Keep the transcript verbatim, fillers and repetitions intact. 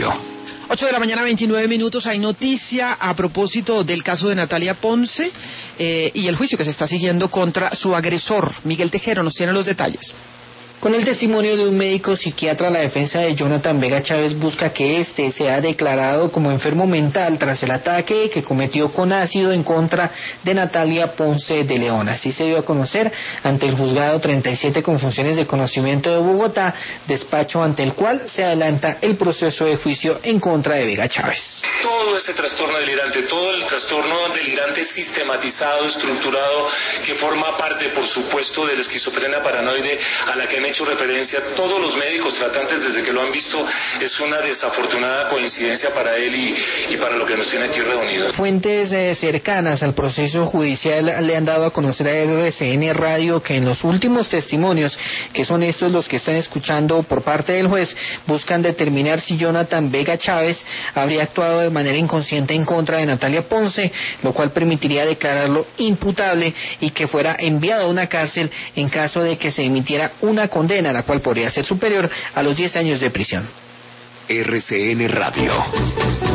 Radio. ocho de la mañana, veintinueve minutos. Hay noticia a propósito del caso de Natalia Ponce eh, y el juicio que se está siguiendo contra su agresor. Miguel Tejero nos tiene los detalles. Con el testimonio de un médico psiquiatra, la defensa de Jonathan Vega Chávez busca que éste sea declarado como enfermo mental tras el ataque que cometió con ácido en contra de Natalia Ponce de León. Así se dio a conocer ante el juzgado treinta y siete con funciones de conocimiento de Bogotá, despacho ante el cual se adelanta el proceso de juicio en contra de Vega Chávez. Todo ese trastorno delirante, todo el trastorno delirante sistematizado, estructurado, que forma parte, por supuesto, de la esquizofrenia paranoide a la que han hecho referencia todos los médicos tratantes desde que lo han visto, es una desafortunada coincidencia para él y, y para lo que nos tiene aquí reunidos. Fuentes eh, cercanas al proceso judicial le han dado a conocer a R C N Radio que en los últimos testimonios, que son estos los que están escuchando por parte del juez, buscan determinar si Jonathan Vega Chávez habría actuado de manera inconsciente en contra de Natalia Ponce, lo cual permitiría declararlo imputable y que fuera enviado a una cárcel en caso de que se emitiera una condena, la cual podría ser superior a los diez años de prisión. R C N Radio.